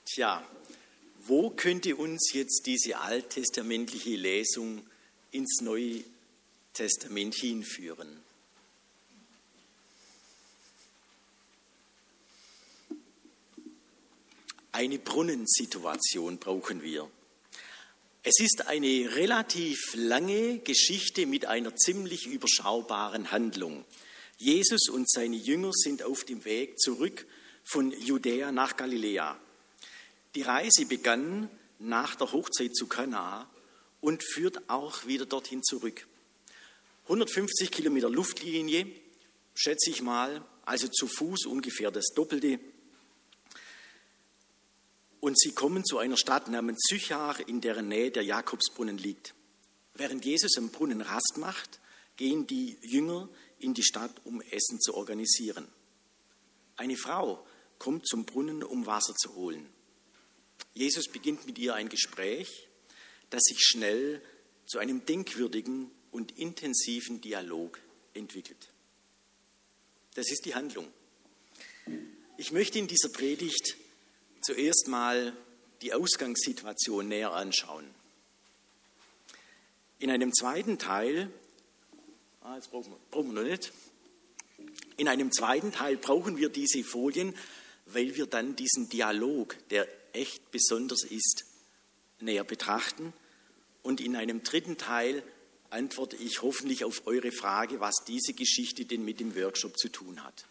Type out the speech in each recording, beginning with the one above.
Tja, wo könnte uns jetzt diese alttestamentliche Lesung ins Neue Testament hinführen? Eine Brunnensituation brauchen wir. Es ist eine relativ lange Geschichte mit einer ziemlich überschaubaren Handlung. Jesus und seine Jünger sind auf dem Weg zurück von Judäa nach Galiläa. Die Reise begann nach der Hochzeit zu Kana und führt auch wieder dorthin zurück. 150 Kilometer Luftlinie, schätze ich mal, also zu Fuß ungefähr das Doppelte. Und sie kommen zu einer Stadt namens Sychar, in deren Nähe der Jakobsbrunnen liegt. Während Jesus am Brunnen Rast macht, gehen die Jünger in die Stadt, um Essen zu organisieren. Eine Frau kommt zum Brunnen, um Wasser zu holen. Jesus beginnt mit ihr ein Gespräch, das sich schnell zu einem denkwürdigen und intensiven Dialog entwickelt. Das ist die Handlung. Ich möchte in dieser Predigt zuerst mal die Ausgangssituation näher anschauen. In einem zweiten Teil, das brauchen wir noch nicht. In einem zweiten Teil brauchen wir diese Folien, weil wir dann diesen Dialog, der echt besonders ist, näher betrachten. Und in einem dritten Teil antworte ich hoffentlich auf eure Frage, was diese Geschichte denn mit dem Workshop zu tun hat.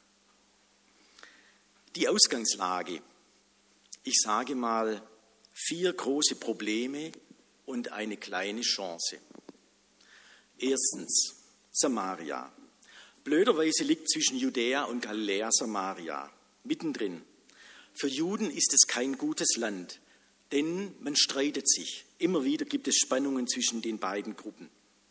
Die Ausgangslage. Ich sage mal 4 große Probleme und eine kleine Chance. Erstens, Samaria. Blöderweise liegt zwischen Judäa und Galiläa Samaria, mittendrin. Für Juden ist es kein gutes Land, denn man streitet sich. Immer wieder gibt es Spannungen zwischen den beiden Gruppen.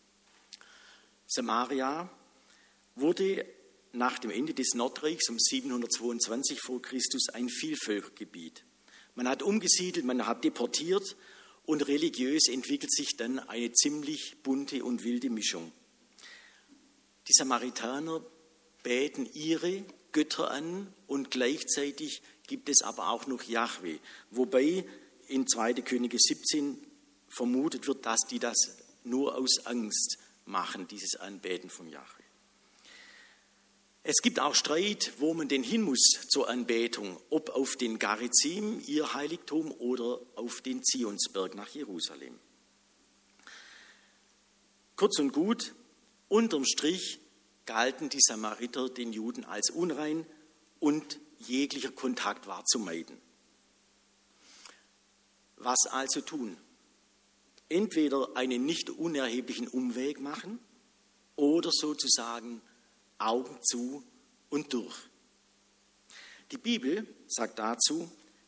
Samaria wurde nach dem Ende des Nordreichs um 722 vor Christus ein Vielvölkergebiet. Man hat umgesiedelt, man hat deportiert und religiös entwickelt sich dann eine ziemlich bunte und wilde Mischung. Die Samaritaner beten ihre Götter an und gleichzeitig gibt es aber auch noch Jahwe, wobei in 2. Könige 17 vermutet wird, dass die das nur aus Angst machen, dieses Anbeten von Jahwe. Es gibt auch Streit, wo man denn hin muss zur Anbetung, ob auf den Garizim, ihr Heiligtum, oder auf den Zionsberg nach Jerusalem. Kurz und gut, unterm Strich galten die Samariter den Juden als unrein und jeglicher Kontakt war zu meiden. Was also tun? Entweder einen nicht unerheblichen Umweg machen oder sozusagen Augen zu und durch. Die Bibel sagt dazu,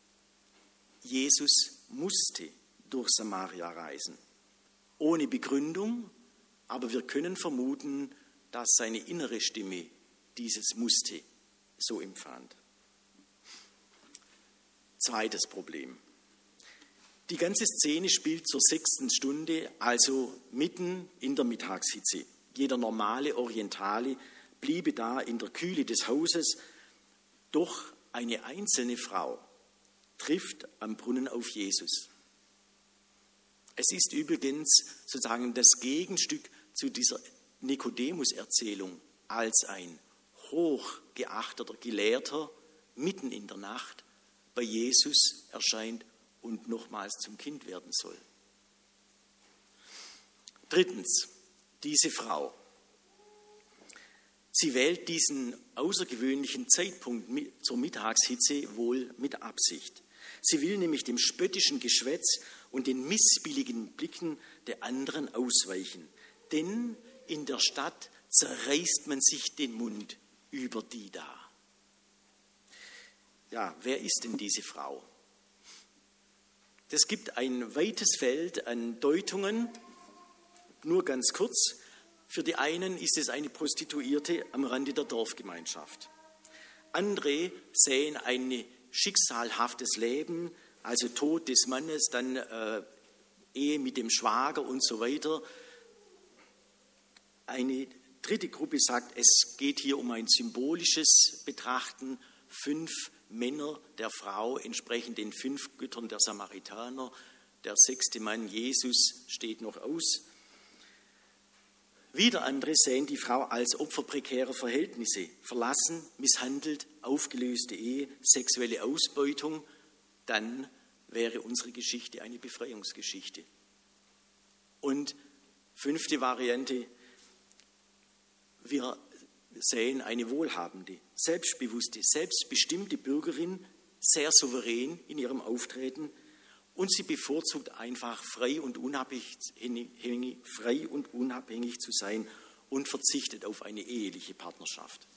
Jesus musste durch Samaria reisen. Ohne Begründung, aber wir können vermuten, dass seine innere Stimme dieses musste so empfand. Zweites Problem. Die ganze Szene spielt zur 6. Stunde, also mitten in der Mittagshitze. Jeder normale Orientale bliebe da in der Kühle des Hauses. Doch eine einzelne Frau trifft am Brunnen auf Jesus. Es ist übrigens sozusagen das Gegenstück zu dieser Nikodemus-Erzählung, als ein hochgeachteter Gelehrter mitten in der Nacht bei Jesus erscheint und nochmals zum Kind werden soll. Drittens, diese Frau. Sie wählt diesen außergewöhnlichen Zeitpunkt zur Mittagshitze wohl mit Absicht. Sie will nämlich dem spöttischen Geschwätz und den missbilligen Blicken der anderen ausweichen. Denn in der Stadt zerreißt man sich den Mund über die da. Ja, wer ist denn diese Frau? Das gibt ein weites Feld an Deutungen, nur ganz kurz. Für die einen ist es eine Prostituierte am Rande der Dorfgemeinschaft. Andere sehen ein schicksalhaftes Leben, also Tod des Mannes, dann Ehe mit dem Schwager und so weiter. Eine dritte Gruppe sagt, es geht hier um ein symbolisches Betrachten. 5 Männer der Frau entsprechen den 5 Göttern der Samaritaner. Der 6. Mann, Jesus, steht noch aus. Wieder andere sehen die Frau als Opfer prekärer Verhältnisse, verlassen, misshandelt, aufgelöste Ehe, sexuelle Ausbeutung. Dann wäre unsere Geschichte eine Befreiungsgeschichte. Und 5. Variante, wir sehen eine wohlhabende, selbstbewusste, selbstbestimmte Bürgerin, sehr souverän in ihrem Auftreten, und sie bevorzugt einfach frei und unabhängig zu sein und verzichtet auf eine eheliche Partnerschaft.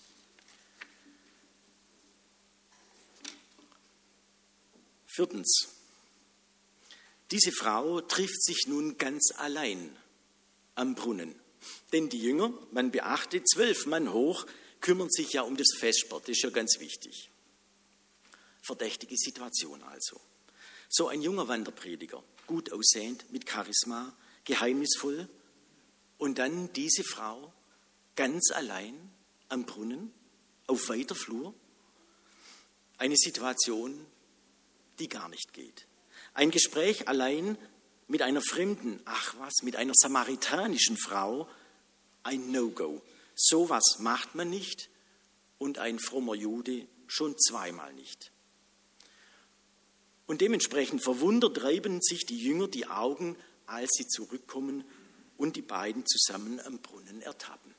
Viertens. Diese Frau trifft sich nun ganz allein am Brunnen. Denn die Jünger, man beachte, 12 Mann hoch, kümmern sich ja um das Vesper. Das ist ja ganz wichtig. Verdächtige Situation also. So ein junger Wanderprediger, gut aussehend, mit Charisma, geheimnisvoll. Und dann diese Frau ganz allein am Brunnen, auf weiter Flur. Eine Situation, die gar nicht geht. Ein Gespräch allein mit einer fremden, mit einer samaritanischen Frau, ein No-Go. Sowas macht man nicht und ein frommer Jude schon zweimal nicht. Und dementsprechend verwundert reiben sich die Jünger die Augen, als sie zurückkommen und die beiden zusammen am Brunnen ertappen.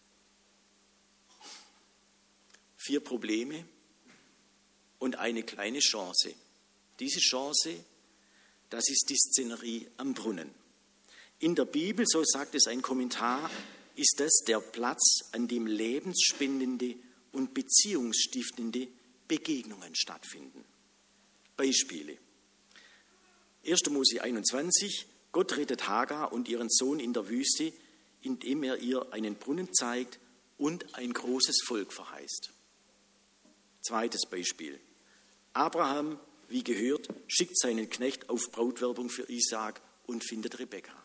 4 Probleme und eine kleine Chance. Diese Chance, das ist die Szenerie am Brunnen. In der Bibel, so sagt es ein Kommentar, ist das der Platz, an dem lebensspendende und beziehungsstiftende Begegnungen stattfinden. Beispiele. 1. Mose 21, Gott rettet Hagar und ihren Sohn in der Wüste, indem er ihr einen Brunnen zeigt und ein großes Volk verheißt. Zweites Beispiel. Abraham, wie gehört, schickt seinen Knecht auf Brautwerbung für Isaak und findet Rebekka.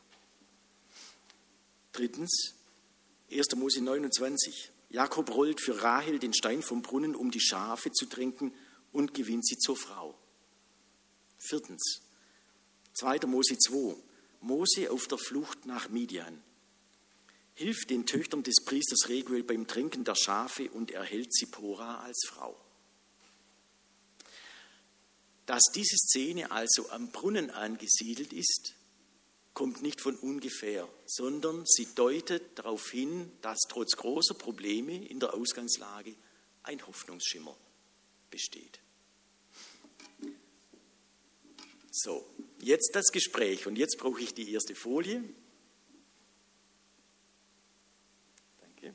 Drittens, 1. Mose 29. Jakob rollt für Rahel den Stein vom Brunnen, um die Schafe zu tränken, und gewinnt sie zur Frau. Viertens, 2. Mose 2. Mose auf der Flucht nach Midian. Hilft den Töchtern des Priesters Reguel beim Tränken der Schafe und erhält Zippora als Frau. Dass diese Szene also am Brunnen angesiedelt ist, kommt nicht von ungefähr, sondern sie deutet darauf hin, dass trotz großer Probleme in der Ausgangslage ein Hoffnungsschimmer besteht. So, jetzt das Gespräch und jetzt brauche ich die erste Folie. Danke.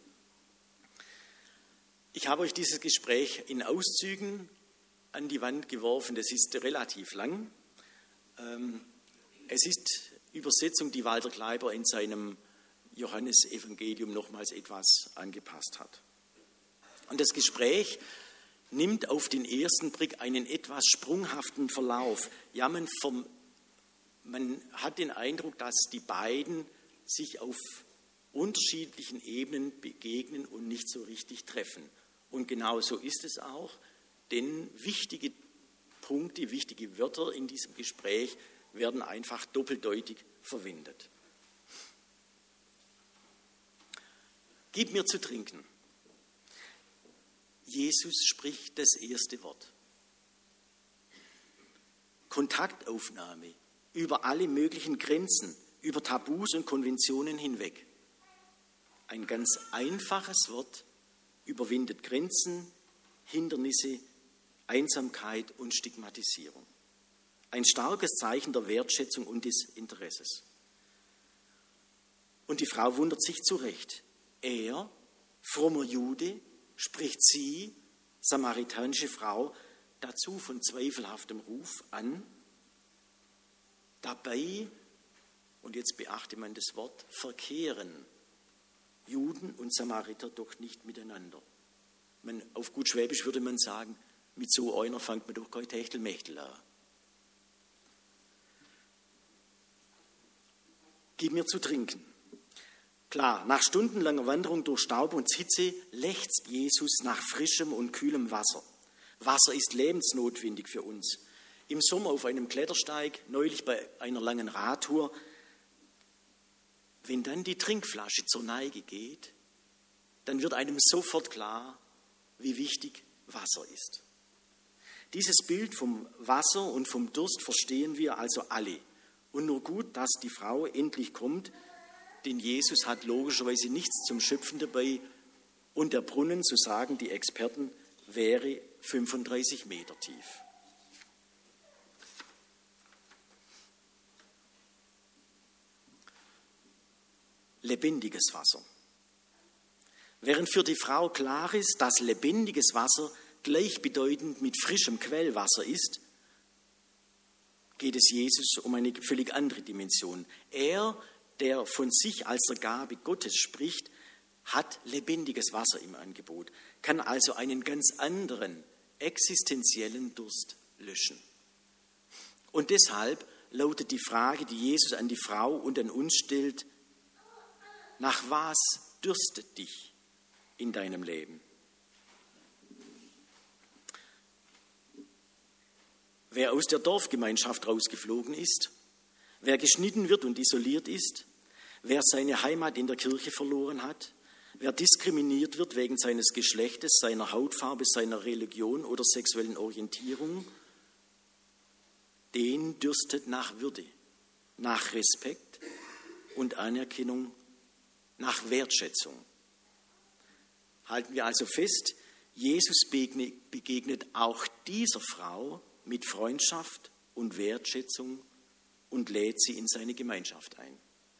Ich habe euch dieses Gespräch in Auszügen an die Wand geworfen. Das ist relativ lang. Es ist Übersetzung, die Walter Kleiber in seinem Johannesevangelium nochmals etwas angepasst hat. Und das Gespräch nimmt auf den ersten Blick einen etwas sprunghaften Verlauf. Ja, man hat den Eindruck, dass die beiden sich auf unterschiedlichen Ebenen begegnen und nicht so richtig treffen. Und genau so ist es auch, denn wichtige Punkte, wichtige Wörter in diesem Gespräch werden einfach doppeldeutig verwendet. Gib mir zu trinken. Jesus spricht das erste Wort. Kontaktaufnahme über alle möglichen Grenzen, über Tabus und Konventionen hinweg. Ein ganz einfaches Wort überwindet Grenzen, Hindernisse, Einsamkeit und Stigmatisierung. Ein starkes Zeichen der Wertschätzung und des Interesses. Und die Frau wundert sich zu Recht. Er, frommer Jude, spricht sie, samaritanische Frau, dazu von zweifelhaftem Ruf an. Dabei, und jetzt beachte man das Wort, verkehren Juden und Samariter doch nicht miteinander. Auf gut Schwäbisch würde man sagen, mit so einer fängt man doch kein Techtelmechtel an. Gib mir zu trinken. Klar, nach stundenlanger Wanderung durch Staub und Hitze lechzt Jesus nach frischem und kühlem Wasser. Wasser ist lebensnotwendig für uns. Im Sommer auf einem Klettersteig, neulich bei einer langen Radtour, wenn dann die Trinkflasche zur Neige geht, dann wird einem sofort klar, wie wichtig Wasser ist. Dieses Bild vom Wasser und vom Durst verstehen wir also alle. Und nur gut, dass die Frau endlich kommt, denn Jesus hat logischerweise nichts zum Schöpfen dabei. Und der Brunnen, so sagen die Experten, wäre 35 Meter tief. Lebendiges Wasser. Während für die Frau klar ist, dass lebendiges Wasser gleichbedeutend mit frischem Quellwasser ist, geht es Jesus um eine völlig andere Dimension. Er, der von sich als der Gabe Gottes spricht, hat lebendiges Wasser im Angebot, kann also einen ganz anderen existenziellen Durst löschen. Und deshalb lautet die Frage, die Jesus an die Frau und an uns stellt: Nach was dürstet dich in deinem Leben? Wer aus der Dorfgemeinschaft rausgeflogen ist, wer geschnitten wird und isoliert ist, wer seine Heimat in der Kirche verloren hat, wer diskriminiert wird wegen seines Geschlechtes, seiner Hautfarbe, seiner Religion oder sexuellen Orientierung, den dürstet nach Würde, nach Respekt und Anerkennung, nach Wertschätzung. Halten wir also fest, Jesus begegnet auch dieser Frau mit Freundschaft und Wertschätzung und lädt sie in seine Gemeinschaft ein.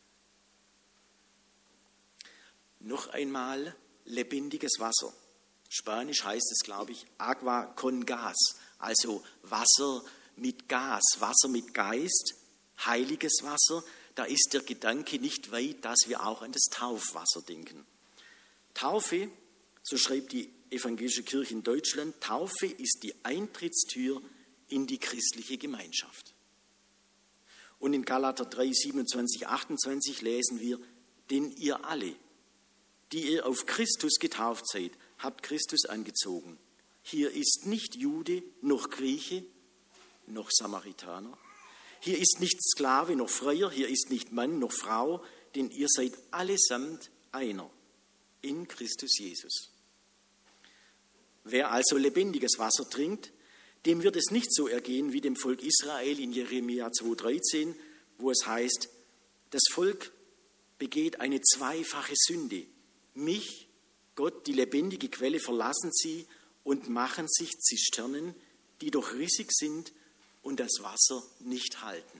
Noch einmal lebendiges Wasser. Spanisch heißt es, glaube ich, agua con gas, also Wasser mit Gas, Wasser mit Geist, heiliges Wasser. Da ist der Gedanke nicht weit, dass wir auch an das Taufwasser denken. Taufe, so schreibt die Evangelische Kirche in Deutschland, Taufe ist die Eintrittstür in die christliche Gemeinschaft. Und in Galater 3, 27, 28 lesen wir: Denn ihr alle, die ihr auf Christus getauft seid, habt Christus angezogen. Hier ist nicht Jude noch Grieche noch Samaritaner. Hier ist nicht Sklave noch Freier, hier ist nicht Mann noch Frau, denn ihr seid allesamt einer in Christus Jesus. Wer also lebendiges Wasser trinkt, dem wird es nicht so ergehen wie dem Volk Israel in Jeremia 2,13, wo es heißt: Das Volk begeht eine zweifache Sünde. Mich, Gott, die lebendige Quelle, verlassen sie und machen sich Zisternen, die doch rissig sind und das Wasser nicht halten.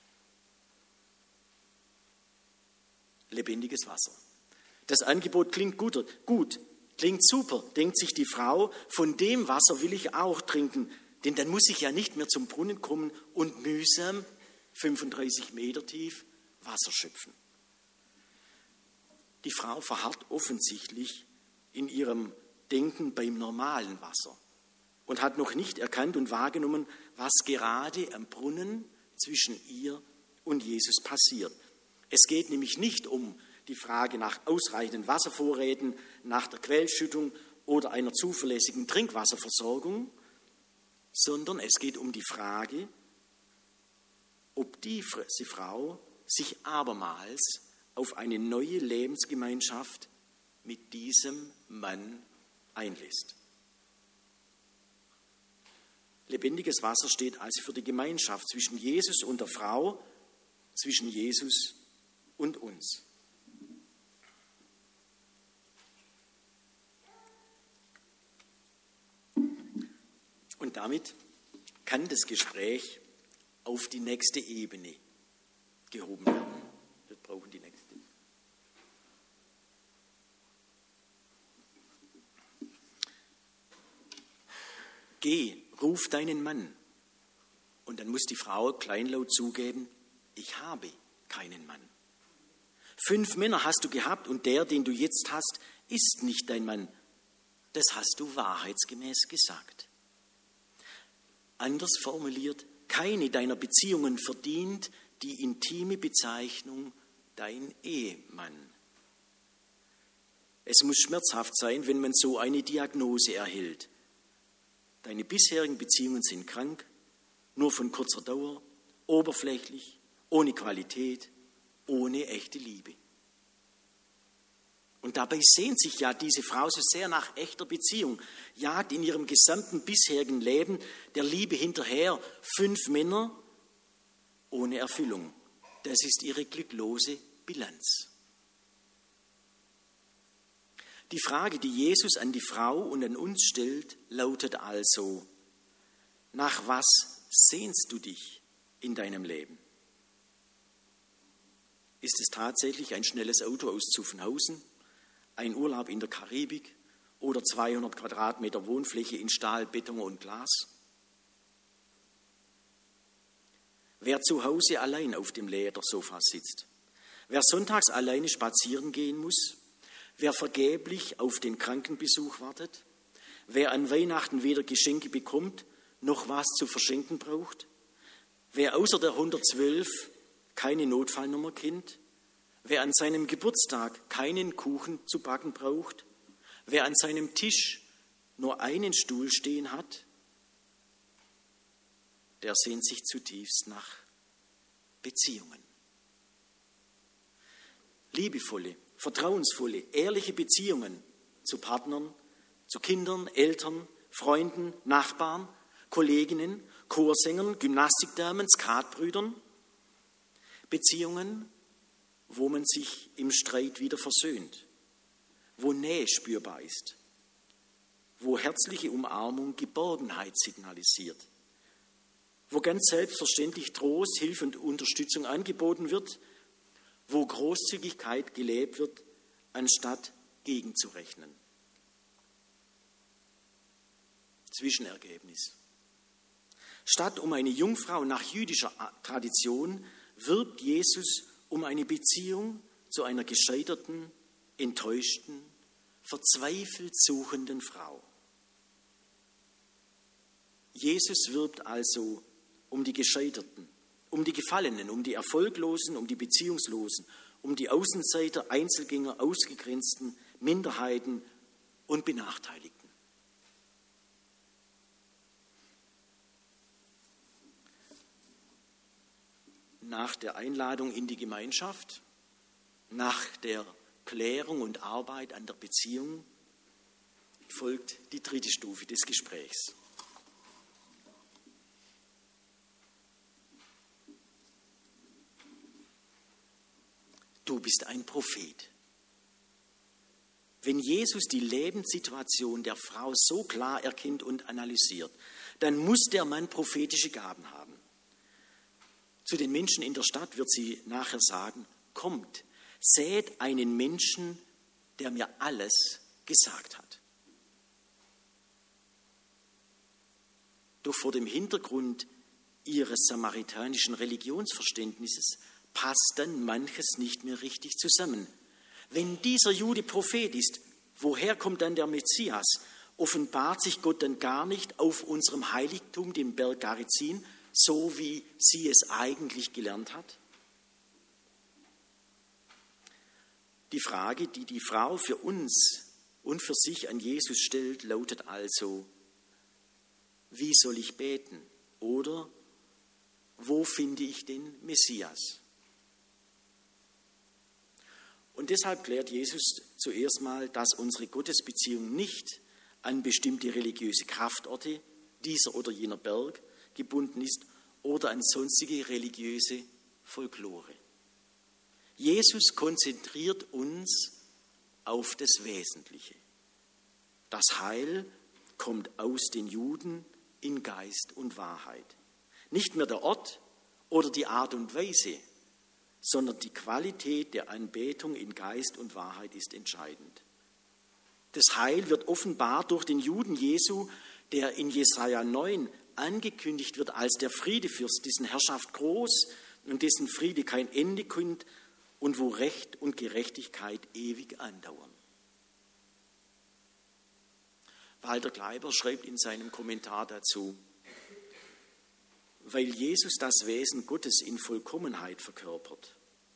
Lebendiges Wasser. Das Angebot klingt gut, klingt super, denkt sich die Frau, von dem Wasser will ich auch trinken, denn dann muss ich ja nicht mehr zum Brunnen kommen und mühsam 35 Meter tief Wasser schöpfen. Die Frau verharrt offensichtlich in ihrem Denken beim normalen Wasser und hat noch nicht erkannt und wahrgenommen, was gerade am Brunnen zwischen ihr und Jesus passiert. Es geht nämlich nicht um die Frage nach ausreichenden Wasservorräten, nach der Quellschüttung oder einer zuverlässigen Trinkwasserversorgung, sondern es geht um die Frage, ob diese Frau sich abermals auf eine neue Lebensgemeinschaft mit diesem Mann einlässt. Lebendiges Wasser steht also für die Gemeinschaft zwischen Jesus und der Frau, zwischen Jesus und uns. Und damit kann das Gespräch auf die nächste Ebene gehoben werden. Wir brauchen die nächste. Geh, ruf deinen Mann. Und dann muss die Frau kleinlaut zugeben: Ich habe keinen Mann. 5 Männer hast du gehabt und der, den du jetzt hast, ist nicht dein Mann. Das hast du wahrheitsgemäß gesagt. Anders formuliert, keine deiner Beziehungen verdient die intime Bezeichnung dein Ehemann. Es muss schmerzhaft sein, wenn man so eine Diagnose erhält. Deine bisherigen Beziehungen sind krank, nur von kurzer Dauer, oberflächlich, ohne Qualität, ohne echte Liebe. Und dabei sehnt sich ja diese Frau so sehr nach echter Beziehung, jagt in ihrem gesamten bisherigen Leben der Liebe hinterher 5 Männer ohne Erfüllung. Das ist ihre glücklose Bilanz. Die Frage, die Jesus an die Frau und an uns stellt, lautet also: Nach was sehnst du dich in deinem Leben? Ist es tatsächlich ein schnelles Auto aus Zuffenhausen, ein Urlaub in der Karibik oder 200 Quadratmeter Wohnfläche in Stahl, Beton und Glas? Wer zu Hause allein auf dem Ledersofa sitzt, wer sonntags alleine spazieren gehen muss, wer vergeblich auf den Krankenbesuch wartet, wer an Weihnachten weder Geschenke bekommt, noch was zu verschenken braucht, wer außer der 112 keine Notfallnummer kennt, wer an seinem Geburtstag keinen Kuchen zu backen braucht, wer an seinem Tisch nur einen Stuhl stehen hat, der sehnt sich zutiefst nach Beziehungen. Liebevolle, vertrauensvolle, ehrliche Beziehungen zu Partnern, zu Kindern, Eltern, Freunden, Nachbarn, Kolleginnen, Chorsängern, Gymnastikdamen, Skatbrüdern. Beziehungen, wo man sich im Streit wieder versöhnt, wo Nähe spürbar ist, wo herzliche Umarmung Geborgenheit signalisiert, wo ganz selbstverständlich Trost, Hilfe und Unterstützung angeboten wird, wo Großzügigkeit gelebt wird, anstatt gegenzurechnen. Zwischenergebnis. Statt um eine Jungfrau nach jüdischer Tradition wirbt Jesus um eine Beziehung zu einer gescheiterten, enttäuschten, verzweifelt suchenden Frau. Jesus wirbt also um die Gescheiterten, um die Gefallenen, um die Erfolglosen, um die Beziehungslosen, um die Außenseiter, Einzelgänger, Ausgegrenzten, Minderheiten und Benachteiligten. Nach der Einladung in die Gemeinschaft, nach der Klärung und Arbeit an der Beziehung folgt die 3. Stufe des Gesprächs. Du bist ein Prophet. Wenn Jesus die Lebenssituation der Frau so klar erkennt und analysiert, dann muss der Mann prophetische Gaben haben. Zu den Menschen in der Stadt wird sie nachher sagen: Kommt, seht einen Menschen, der mir alles gesagt hat. Doch vor dem Hintergrund ihres samaritanischen Religionsverständnisses passt dann manches nicht mehr richtig zusammen. Wenn dieser Jude Prophet ist, woher kommt dann der Messias? Offenbart sich Gott dann gar nicht auf unserem Heiligtum, dem Berg Garizim, so wie sie es eigentlich gelernt hat? Die Frage, die die Frau für uns und für sich an Jesus stellt, lautet also: Wie soll ich beten? Oder wo finde ich den Messias? Und deshalb klärt Jesus zuerst mal, dass unsere Gottesbeziehung nicht an bestimmte religiöse Kraftorte, dieser oder jener Berg, gebunden ist oder an sonstige religiöse Folklore. Jesus konzentriert uns auf das Wesentliche. Das Heil kommt aus den Juden in Geist und Wahrheit. Nicht mehr der Ort oder die Art und Weise, sondern die Qualität der Anbetung in Geist und Wahrheit ist entscheidend. Das Heil wird offenbart durch den Juden Jesu, der in Jesaja 9 angekündigt wird als der Friedefürst, dessen Herrschaft groß und dessen Friede kein Ende kennt und wo Recht und Gerechtigkeit ewig andauern. Walter Kleiber schreibt in seinem Kommentar dazu: Weil Jesus das Wesen Gottes in Vollkommenheit verkörpert,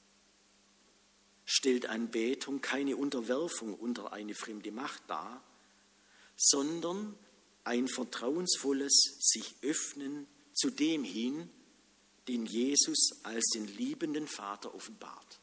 stellt Anbetung keine Unterwerfung unter eine fremde Macht dar, sondern ein vertrauensvolles sich öffnen zu dem hin, den Jesus als den liebenden Vater offenbart.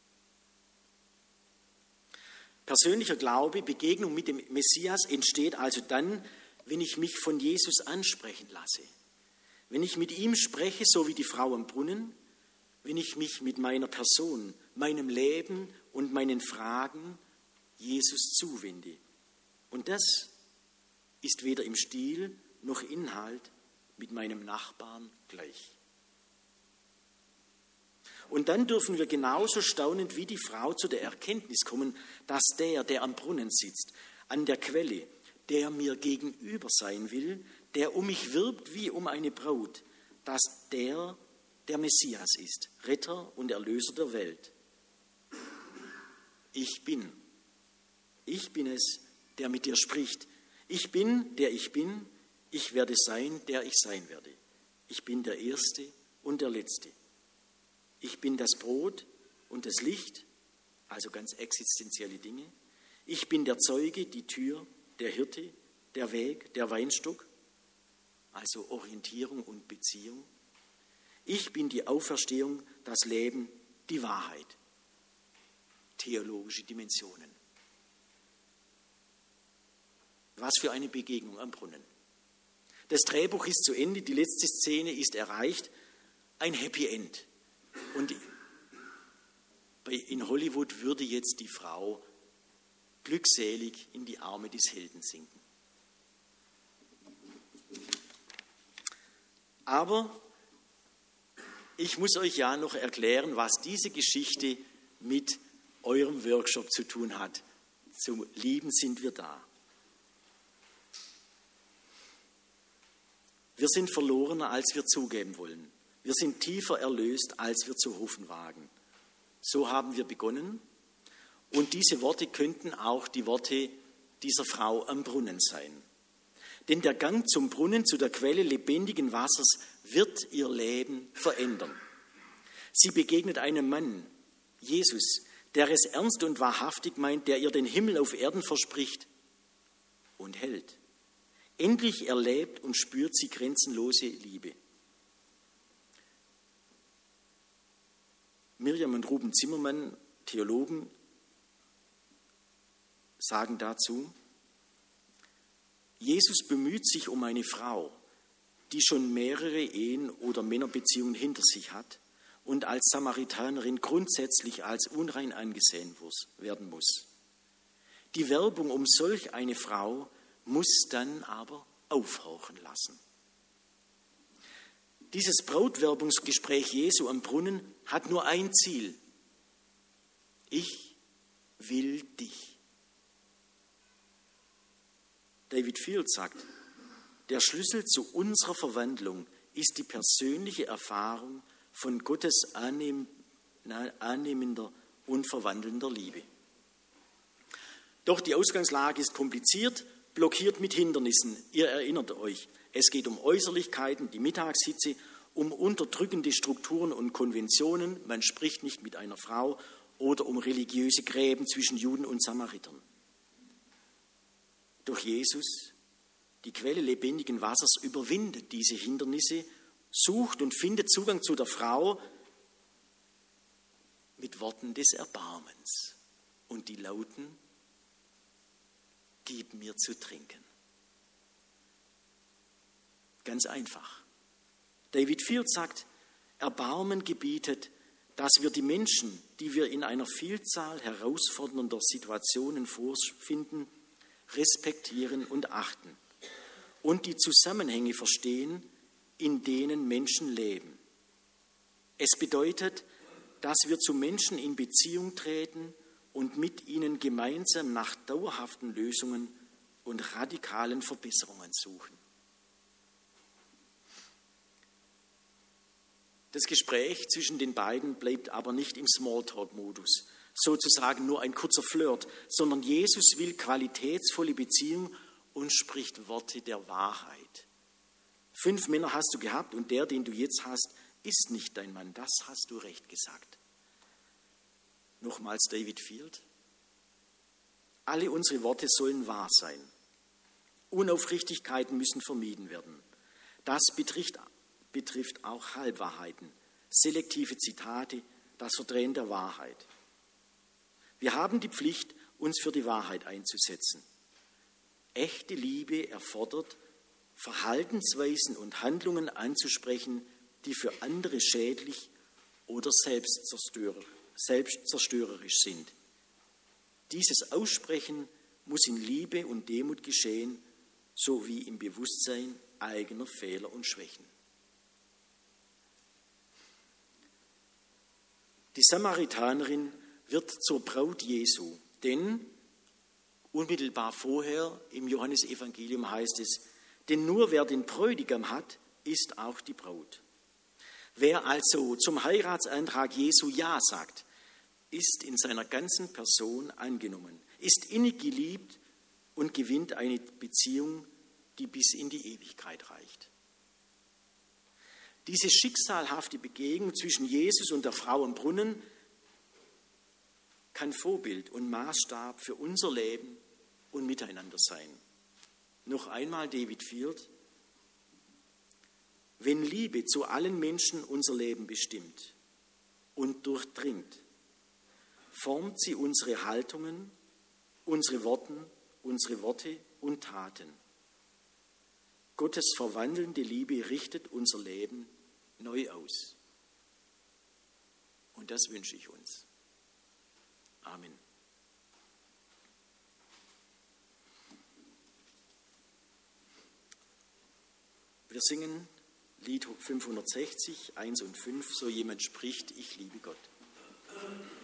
Persönlicher Glaube, Begegnung mit dem Messias entsteht also dann, wenn ich mich von Jesus ansprechen lasse. Wenn ich mit ihm spreche, so wie die Frau am Brunnen, wenn ich mich mit meiner Person, meinem Leben und meinen Fragen Jesus zuwende. Und das ist weder im Stil noch Inhalt mit meinem Nachbarn gleich. Und dann dürfen wir genauso staunend wie die Frau zu der Erkenntnis kommen, dass der am Brunnen sitzt, an der Quelle, der mir gegenüber sein will, der um mich wirbt wie um eine Braut, dass der Messias ist, Retter und Erlöser der Welt. Ich bin es, der mit dir spricht. Ich bin, der ich bin. Ich werde sein, der ich sein werde. Ich bin der Erste und der Letzte. Ich bin das Brot und das Licht, also ganz existenzielle Dinge. Ich bin der Zeuge, die Tür, der Hirte, der Weg, der Weinstock, also Orientierung und Beziehung. Ich bin die Auferstehung, das Leben, die Wahrheit. Theologische Dimensionen. Was für eine Begegnung am Brunnen. Das Drehbuch ist zu Ende, die letzte Szene ist erreicht, ein Happy End. Und in Hollywood würde jetzt die Frau glückselig in die Arme des Helden sinken. Aber ich muss euch ja noch erklären, was diese Geschichte mit eurem Workshop zu tun hat. Zum Lieben sind wir da. Wir sind verlorener, als wir zugeben wollen. Wir sind tiefer erlöst, als wir zu hoffen wagen. So haben wir begonnen. Und diese Worte könnten auch die Worte dieser Frau am Brunnen sein. Denn der Gang zum Brunnen, zu der Quelle lebendigen Wassers, wird ihr Leben verändern. Sie begegnet einem Mann, Jesus, der es ernst und wahrhaftig meint, der ihr den Himmel auf Erden verspricht und hält. Endlich erlebt und spürt sie grenzenlose Liebe. Miriam und Ruben Zimmermann, Theologen, sagen dazu, Jesus bemüht sich um eine Frau, die schon mehrere Ehen oder Männerbeziehungen hinter sich hat und als Samaritanerin grundsätzlich als unrein angesehen werden muss. Die Werbung um solch eine Frau muss dann aber aufhorchen lassen. Dieses Brautwerbungsgespräch Jesu am Brunnen hat nur ein Ziel. Ich will dich. David Field sagt, der Schlüssel zu unserer Verwandlung ist die persönliche Erfahrung von Gottes annehmender und verwandelnder Liebe. Doch die Ausgangslage ist kompliziert, blockiert mit Hindernissen. Ihr erinnert euch, es geht um Äußerlichkeiten, die Mittagshitze, um unterdrückende Strukturen und Konventionen, man spricht nicht mit einer Frau, oder um religiöse Gräben zwischen Juden und Samaritern. Doch Jesus, die Quelle lebendigen Wassers, überwindet diese Hindernisse, sucht und findet Zugang zu der Frau mit Worten des Erbarmens. Und die lauten, gib mir zu trinken. Ganz einfach. David Field sagt, Erbarmen gebietet, dass wir die Menschen, die wir in einer Vielzahl herausfordernder Situationen vorfinden, respektieren und achten und die Zusammenhänge verstehen, in denen Menschen leben. Es bedeutet, dass wir zu Menschen in Beziehung treten und mit ihnen gemeinsam nach dauerhaften Lösungen und radikalen Verbesserungen suchen. Das Gespräch zwischen den beiden bleibt aber nicht im Smalltalk-Modus, sozusagen nur ein kurzer Flirt, sondern Jesus will qualitätsvolle Beziehung und spricht Worte der Wahrheit. 5 Männer hast du gehabt und der, den du jetzt hast, ist nicht dein Mann. Das hast du recht gesagt. Nochmals David Field. Alle unsere Worte sollen wahr sein. Unaufrichtigkeiten müssen vermieden werden. Das betrifft auch Halbwahrheiten, selektive Zitate, das Verdrehen der Wahrheit. Wir haben die Pflicht, uns für die Wahrheit einzusetzen. Echte Liebe erfordert, Verhaltensweisen und Handlungen anzusprechen, die für andere schädlich oder selbstzerstörerisch sind. Dieses Aussprechen muss in Liebe und Demut geschehen, sowie im Bewusstsein eigener Fehler und Schwächen. Die Samaritanerin wird zur Braut Jesu, denn unmittelbar vorher im Johannesevangelium heißt es, denn nur wer den Bräutigam hat, ist auch die Braut. Wer also zum Heiratsantrag Jesu Ja sagt, ist in seiner ganzen Person angenommen, ist innig geliebt und gewinnt eine Beziehung, die bis in die Ewigkeit reicht. Diese schicksalhafte Begegnung zwischen Jesus und der Frau am Brunnen kann Vorbild und Maßstab für unser Leben und Miteinander sein. Noch einmal David Field: Wenn Liebe zu allen Menschen unser Leben bestimmt und durchdringt, formt sie unsere Haltungen, unsere Worte und Taten. Gottes verwandelnde Liebe richtet unser Leben neu aus. Und das wünsche ich uns. Amen. Wir singen Lied 560, 1 und 5, so jemand spricht, ich liebe Gott.